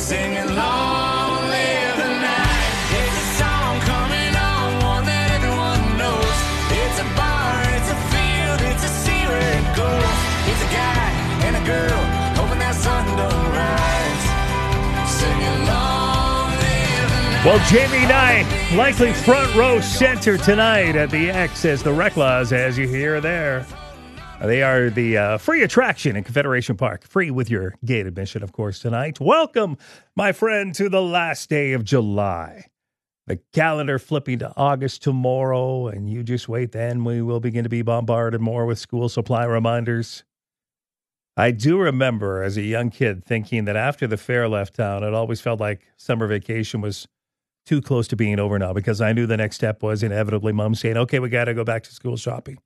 singing long live the night. It's a song coming on, one that everyone knows. It's a bar, it's a field, it's a sea where it goes. It's a guy and a girl hoping that sun don't rise, singing long live the night. Well, Jamie Knight, likely front row center tonight at the X as the Reclaws, as you hear there. They are the free attraction in Confederation Park. Free with your gate admission, of course, tonight. Welcome, my friend, to the last day of July. The calendar flipping to August tomorrow, and you just wait, then we will begin to be bombarded more with school supply reminders. I do remember as a young kid thinking that after the fair left town, it always felt like summer vacation was too close to being over now, because I knew the next step was inevitably mom saying, okay, we got to go back to school shopping.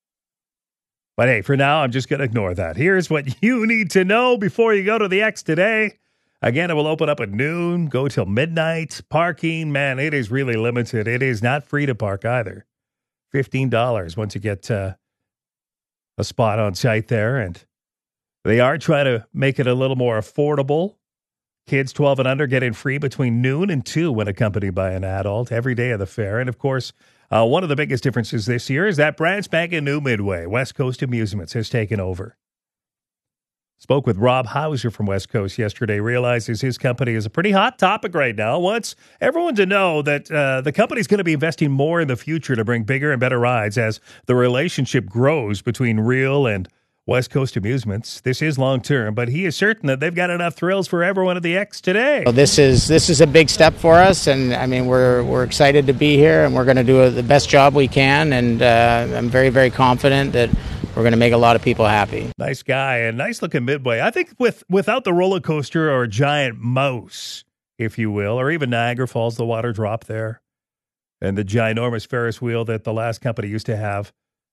But hey, for now, I'm just going to ignore that. Here's what you need to know before you go to the X today. Again, it will open up at noon, go till midnight. Parking, man, it is really limited. It is not free to park either. $15 once you get a spot on site there. And they are trying to make it a little more affordable. Kids 12 and under get in free between noon and 2 when accompanied by an adult every day of the fair. And of course, one of the biggest differences this year is that brand spanking new Midway, West Coast Amusements, has taken over. Spoke with Rob Hauser from West Coast yesterday, realizes his company is a pretty hot topic right now. Wants everyone to know that the company is going to be investing more in the future to bring bigger and better rides as the relationship grows between Real and West Coast Amusements. This is long-term, but he is certain that they've got enough thrills for everyone at the X today. Well, this is a big step for us, and I mean we're excited to be here, and we're going to do the best job we can, and I'm very, very confident that we're going to make a lot of people happy. Nice guy and nice-looking Midway. I think without the roller coaster or giant mouse, if you will, or even Niagara Falls, the water drop there, and the ginormous Ferris wheel that the last company used to have.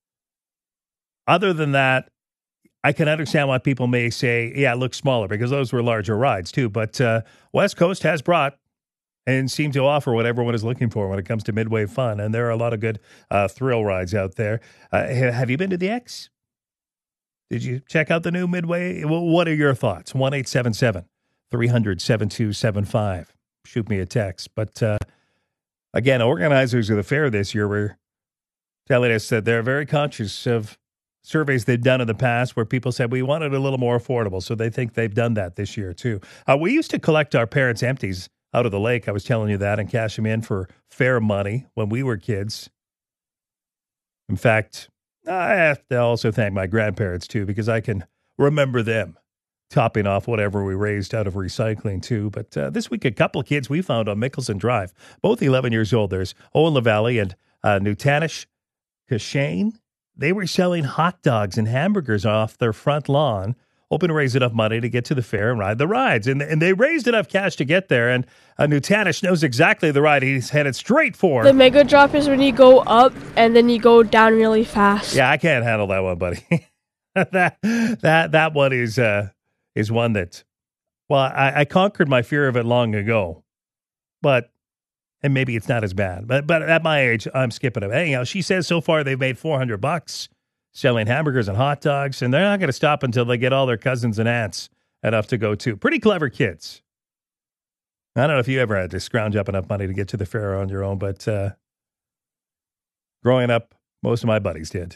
Other than that, I can understand why people may say, yeah, it looks smaller, because those were larger rides too. But West Coast has brought and seemed to offer what everyone is looking for when it comes to Midway fun. And there are a lot of good thrill rides out there. Have you been to the X? Did you check out the new Midway? What are your thoughts? 1-877-300-7275. Shoot me a text. But again, organizers of the fair this year were telling us that they're very conscious of surveys they've done in the past where people said we want it a little more affordable. So they think they've done that this year too. We used to collect our parents' empties out of the lake. I was telling you that, and cash them in for fair money when we were kids. In fact, I have to also thank my grandparents too, because I can remember them topping off whatever we raised out of recycling too. But this week, a couple of kids we found on Mickelson Drive, both 11 years old. There's Owen LaValle and Nutanish Kashane. They were selling hot dogs and hamburgers off their front lawn, hoping to raise enough money to get to the fair and ride the rides. And they raised enough cash to get there. And Nutanish knows exactly the ride he's headed straight for. The mega drop is when you go up and then you go down really fast. Yeah, I can't handle that one, buddy. that one is one that, well, I conquered my fear of it long ago. And maybe it's not as bad. But at my age, I'm skipping it. Anyhow, she says so far they've made $400 selling hamburgers and hot dogs, and they're not going to stop until they get all their cousins and aunts enough to go too. Pretty clever kids. I don't know if you ever had to scrounge up enough money to get to the fair on your own, but growing up, most of my buddies did.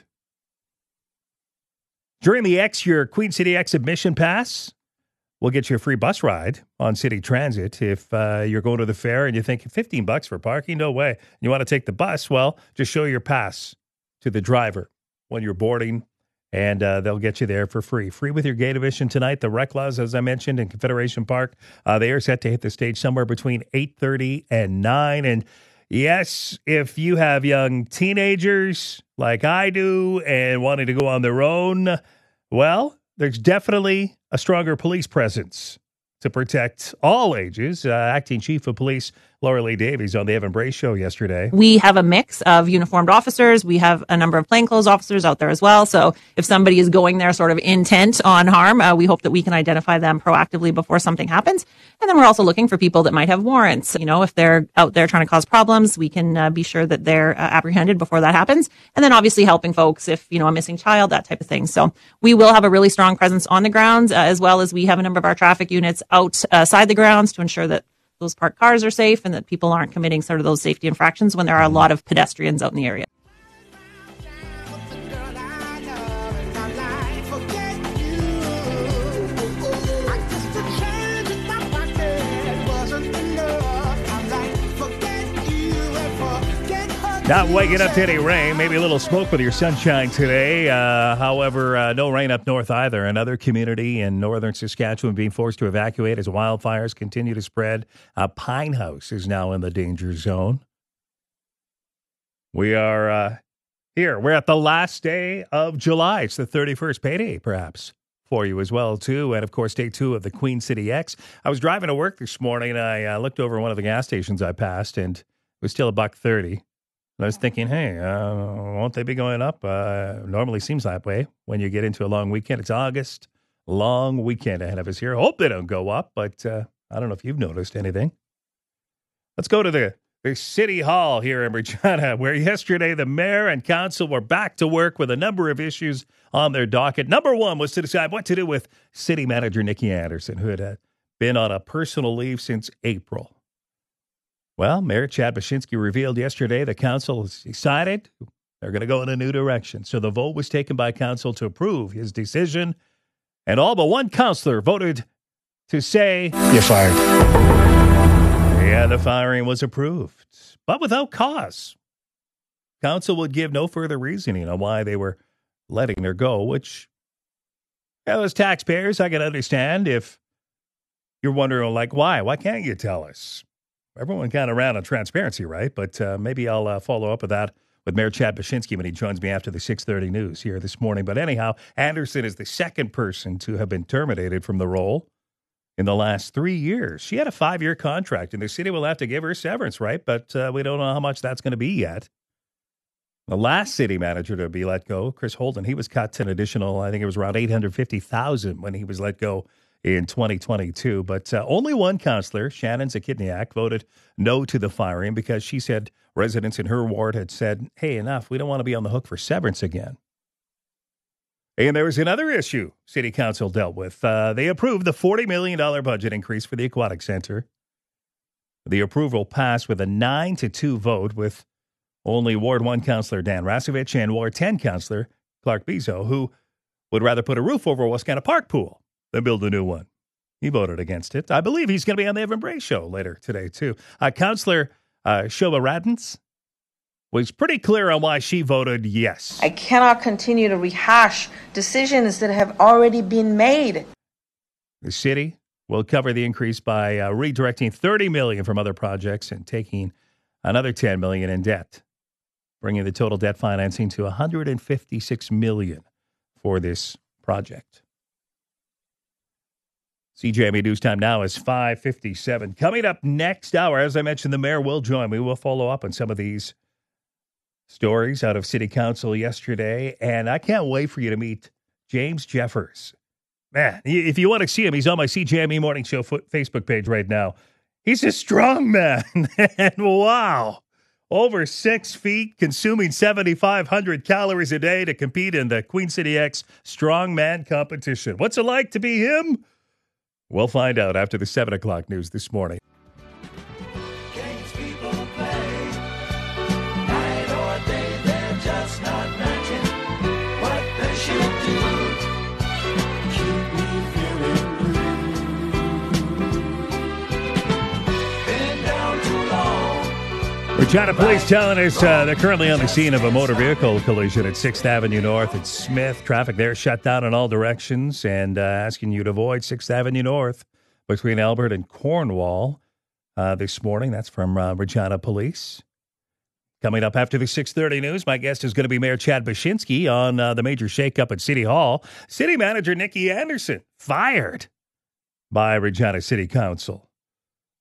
During the X, your Queen City X admission pass will get you a free bus ride on City Transit. If you're going to the fair and you think $15 for parking, no way. You want to take the bus, well, just show your pass to the driver when you're boarding, and they'll get you there for free. Free with your gate admission tonight. The Reclaws, as I mentioned, in Confederation Park, they are set to hit the stage somewhere between 8:30 and 9. And yes, if you have young teenagers like I do and wanting to go on their own, well, there's definitely a stronger police presence to protect all ages. Acting Chief of Police Laura Lee Davies on the Evan Bray Show yesterday. We have a mix of uniformed officers. We have a number of plainclothes officers out there as well. So if somebody is going there sort of intent on harm, we hope that we can identify them proactively before something happens. And then we're also looking for people that might have warrants. You know, if they're out there trying to cause problems, we can be sure that they're apprehended before that happens. And then obviously helping folks if, you know, a missing child, that type of thing. So we will have a really strong presence on the grounds, as well as we have a number of our traffic units outside the grounds to ensure that those parked cars are safe and that people aren't committing sort of those safety infractions when there are a lot of pedestrians out in the area. Not waking up to any rain, maybe a little smoke with your sunshine today. However, no rain up north either. Another community in northern Saskatchewan being forced to evacuate as wildfires continue to spread. Pine House is now in the danger zone. We are here. We're at the last day of July. It's the 31st payday, perhaps, for you as well, too. And, of course, day 2 of the Queen City X. I was driving to work this morning, and I looked over one of the gas stations I passed, and it was still $1.30. And I was thinking, hey, won't they be going up? Normally seems that way when you get into a long weekend. It's August, long weekend ahead of us here. Hope they don't go up, but I don't know if you've noticed anything. Let's go to the City Hall here in Regina, where yesterday the mayor and council were back to work with a number of issues on their docket. Number one was to decide what to do with city manager Nikki Anderson, who had been on a personal leave since April. Well, Mayor Chad Baczynski revealed yesterday the council has decided they're going to go in a new direction. So the vote was taken by council to approve his decision, and all but one councillor voted to say, "You're fired." Yeah, the firing was approved, but without cause. Council would give no further reasoning on why they were letting her go, which, as taxpayers, I can understand if you're wondering, like, why? Why can't you tell us? Everyone kind of ran on transparency, right? But maybe I'll follow up with that with Mayor Chad Baczynski when he joins me after the 6:30 news here this morning. But anyhow, Anderson is the second person to have been terminated from the role in the last 3 years. She had a 5-year contract, and the city will have to give her severance, right? But we don't know how much that's going to be yet. The last city manager to be let go, Chris Holden, he was cut to an additional, I think it was around $850,000 when he was let go in 2022. But only one councillor, Shannon Zakidniak, voted no to the firing because she said residents in her ward had said, hey, enough, we don't want to be on the hook for severance again. And there was another issue City Council dealt with. They approved the $40 million budget increase for the Aquatic Centre. The approval passed with a 9-2 vote, with only Ward 1 Councillor Dan Rasevich and Ward 10 Councillor Clark Bizo, who would rather put a roof over Wascana Park Pool than build a new one. He voted against it. I believe he's going to be on the Evan Bray Show later today, too. Councillor Shova Radens was pretty clear on why she voted yes. I cannot continue to rehash decisions that have already been made. The city will cover the increase by redirecting $30 million from other projects and taking another $10 million in debt, bringing the total debt financing to $156 million for this project. CJME News Time now is 5:57. Coming up next hour, as I mentioned, the mayor will join me. We'll follow up on some of these stories out of City Council yesterday, and I can't wait for you to meet James Jeffers. Man, if you want to see him, he's on my CJME Morning Show Facebook page right now. He's a strong man, and wow, over 6 feet, consuming 7,500 calories a day to compete in the Queen City X Strongman competition. What's it like to be him? We'll find out after the 7 o'clock news this morning. Games people play, night or day, they're just not matching what they should do. Keep me feeling blue. Been down too long. Regina Police telling us they're currently on the scene of a motor vehicle collision at 6th Avenue North at Smith. Traffic there shut down in all directions, and asking you to avoid 6th Avenue North between Albert and Cornwall this morning. That's from Regina Police. Coming up after the 6:30 news, my guest is going to be Mayor Chad Baczynski on the major shakeup at City Hall. City Manager Nikki Anderson fired by Regina City Council.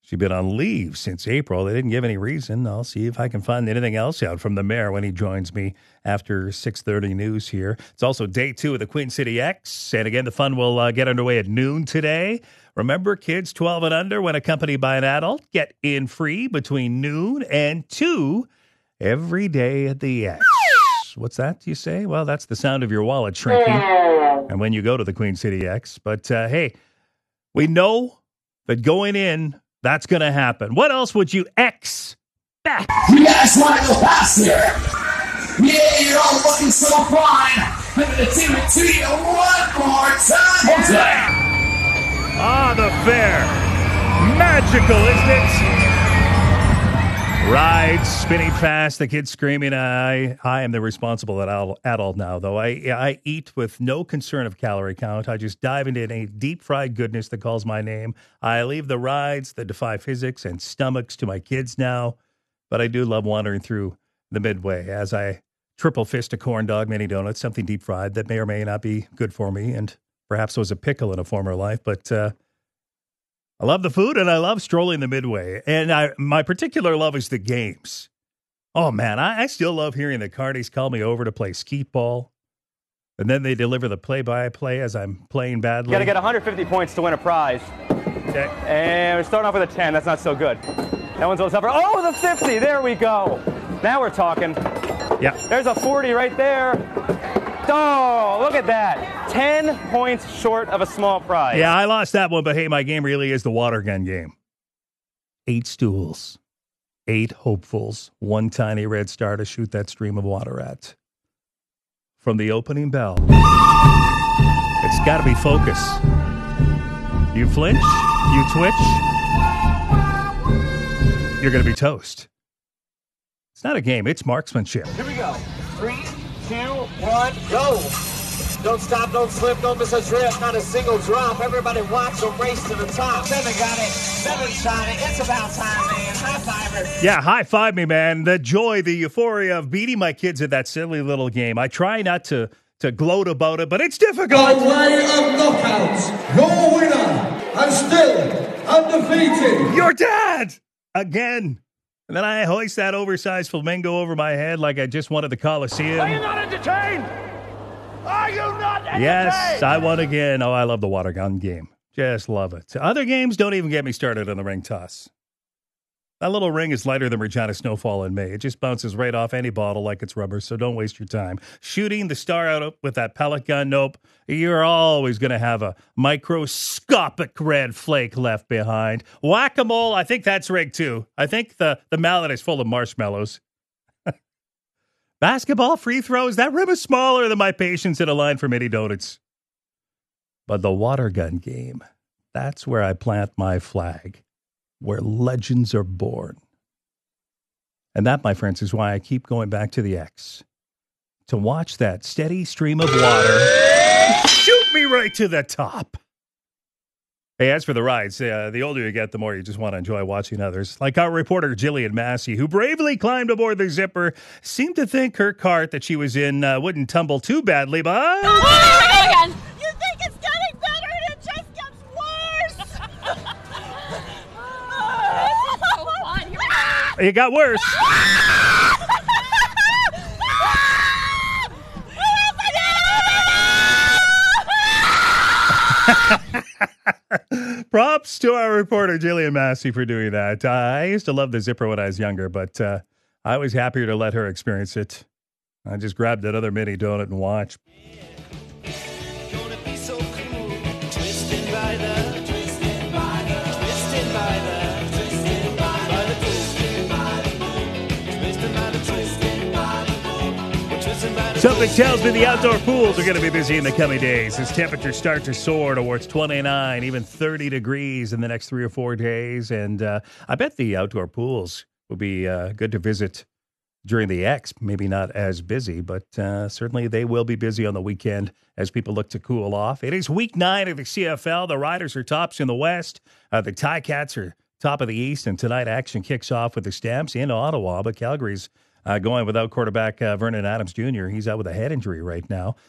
She's been on leave since April. They didn't give any reason. I'll see if I can find anything else out from the mayor when he joins me after 6:30 news here. It's also day 2 of the Queen City X. And again, the fun will get underway at noon today. Remember, kids 12 and under, when accompanied by an adult, get in free between noon and 2 every day at the X. What's that, you say? Well, that's the sound of your wallet shrinking. And when you go to the Queen City X. But hey, we know that going in, that's going to happen. What else would you expect? You guys want to go past here? Yeah, you're all looking so fine. I'm going to do it to you one more time. Yeah. Ah, the fair. Magical, isn't it? Rides spinning fast, the kids screaming. I am the responsible adult now, though. I eat with no concern of calorie count. I just dive into any deep-fried goodness that calls my name. I leave the rides that defy physics and stomachs to my kids now, but I do love wandering through the Midway as I triple fist a corn dog, mini donuts, something deep-fried that may or may not be good for me, and perhaps was a pickle in a former life, but I love the food, and I love strolling the Midway. And my particular love is the games. Oh, man, I still love hearing the Cardies call me over to play skeet ball. And then they deliver the play-by-play as I'm playing badly. You got to get 150 points to win a prize. Okay. And we're starting off with a 10. That's not so good. That one's a little tougher. Oh, the 50. There we go. Now we're talking. Yeah. There's a 40 right there. Oh, look at that. 10 points short of a small prize. Yeah, I lost that one, but hey, my game really is the water gun game. 8 stools, 8 hopefuls, 1 tiny red star to shoot that stream of water at. From the opening bell, it's got to be focus. You flinch, you twitch, you're going to be toast. It's not a game, it's marksmanship. Here we go. 3, 2, 1, go. Don't stop, don't slip, don't miss a trip, not a single drop. Everybody watch them race to the top. 7 got it, 7 shot it. It's about time, man. High fiver. Yeah, high five me, man. The joy, the euphoria of beating my kids at that silly little game. I try not to gloat about it, but it's difficult. By way of knockouts, your winner, and still undefeated. Your dad! Again. And then I hoist that oversized flamingo over my head like I just wanted the Coliseum. Are you not entertained? Are you not entertained? Yes, I won again. Oh, I love the water gun game. Just love it. Other games don't even get me started on the ring toss. That little ring is lighter than Regina Snowfall in May. It just bounces right off any bottle like it's rubber, so don't waste your time. Shooting the star out with that pellet gun, nope. You're always going to have a microscopic red flake left behind. Whack-a-mole, I think that's rigged too. I think the mallet is full of marshmallows. Basketball, free throws, that rim is smaller than my patience in a line for mini donuts. But the water gun game, that's where I plant my flag, where legends are born. And that, my friends, is why I keep going back to the X. To watch that steady stream of water shoot me right to the top. Hey, as for the rides, the older you get, the more you just want to enjoy watching others. Like our reporter, Jillian Massey, who bravely climbed aboard the Zipper, seemed to think her cart that she was in wouldn't tumble too badly, but... Oh, again. You think it's getting better and it just gets worse. This is so fun. Here we go. It got worse. Props to our reporter, Jillian Massey, for doing that. I used to love the Zipper when I was younger, but I was happier to let her experience it. I just grabbed that other mini donut and watched. Something tells me the outdoor pools are going to be busy in the coming days as temperatures start to soar towards 29, even 30 degrees in the next 3 or 4 days. And I bet the outdoor pools will be good to visit during the X. Maybe not as busy, but certainly they will be busy on the weekend as people look to cool off. It is week 9 of the CFL. The Riders are tops in the West. The Ticats are top of the East. And tonight action kicks off with the Stamps in Ottawa, but Calgary's going without quarterback Vernon Adams Jr. He's out with a head injury right now.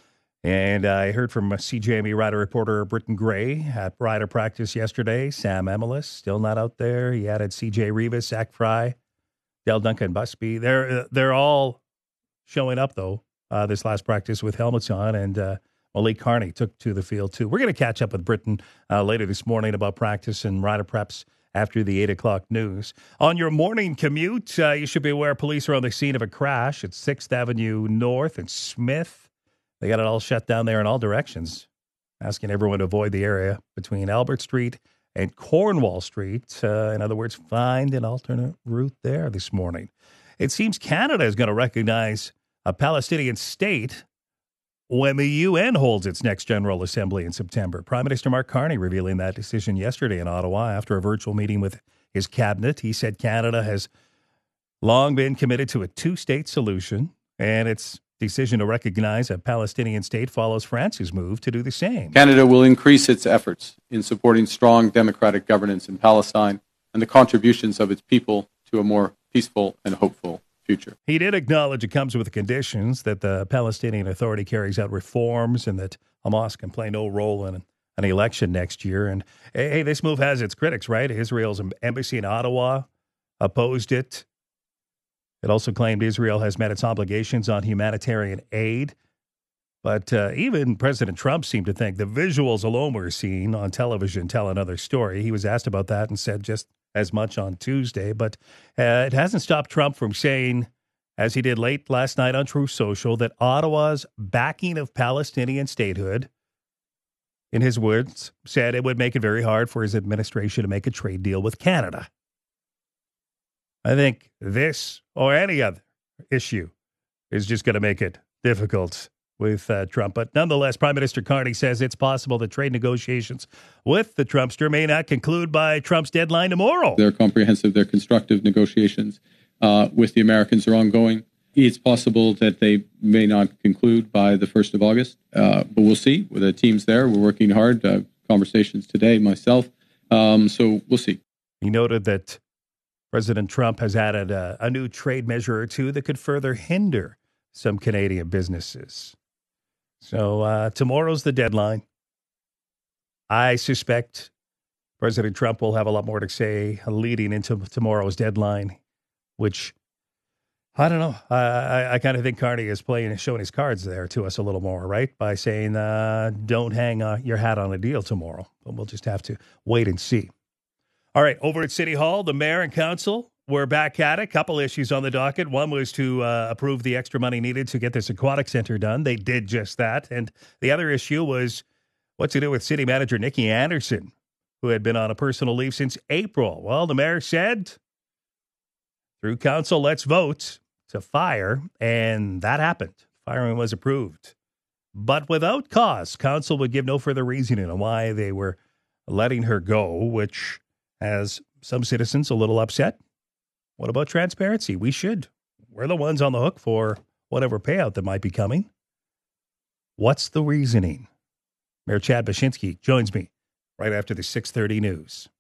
And I heard from CJME rider reporter Britton Gray at rider practice yesterday. Sam Emilis still not out there. He added CJ Rivas, Zach Fry, Del Duncan Busby. They're all showing up, though, this last practice with helmets on. And Malik Carney took to the field, too. We're going to catch up with Britton later this morning about practice and rider preps after the 8 o'clock news. On your morning commute, you should be aware police are on the scene of a crash at 6th Avenue North in Smith. They got it all shut down there in all directions, asking everyone to avoid the area between Albert Street and Cornwall Street. In other words, find an alternate route there this morning. It seems Canada is going to recognize a Palestinian state when the UN holds its next General Assembly in September. Prime Minister Mark Carney revealing that decision yesterday in Ottawa after a virtual meeting with his cabinet. He said Canada has long been committed to a two-state solution, and its decision to recognize a Palestinian state follows France's move to do the same. Canada will increase its efforts in supporting strong democratic governance in Palestine and the contributions of its people to a more peaceful and hopeful future. He did acknowledge it comes with conditions that the Palestinian Authority carries out reforms and that Hamas can play no role in an election next year. And hey, this move has its critics, right? Israel's embassy in Ottawa opposed it. It also claimed Israel has met its obligations on humanitarian aid. But even President Trump seemed to think the visuals alone we're seeing on television tell another story. He was asked about that and said just as much on Tuesday. But it hasn't stopped Trump from saying, as he did late last night on Truth Social, that Ottawa's backing of Palestinian statehood, in his words, said it would make it very hard for his administration to make a trade deal with Canada. I think this or any other issue is just going to make it difficult with Trump. But nonetheless, Prime Minister Carney says it's possible that trade negotiations with the Trumpster may not conclude by Trump's deadline tomorrow. They're comprehensive, they're constructive negotiations with the Americans are ongoing. It's possible that they may not conclude by the 1st of August, but we'll see. With the teams there, we're working hard. Conversations today, myself. So we'll see. He noted that President Trump has added a new trade measure or two that could further hinder some Canadian businesses. So tomorrow's the deadline. I suspect President Trump will have a lot more to say leading into tomorrow's deadline, which, I don't know. I kind of think Carney is showing his cards there to us a little more, right? By saying, don't hang your hat on a deal tomorrow. But we'll just have to wait and see. All right, over at City Hall, the mayor and council were back at it. A couple issues on the docket. One was to approve the extra money needed to get this aquatic center done. They did just that. And the other issue was what to do with city manager Nikki Anderson, who had been on a personal leave since April. Well, the mayor said, through council, let's vote to fire. And that happened. Firing was approved. But without cause, council would give no further reasoning on why they were letting her go, which has some citizens a little upset. What about transparency? We should. We're the ones on the hook for whatever payout that might be coming. What's the reasoning? Mayor Chad Baczynski joins me right after the 6:30 news.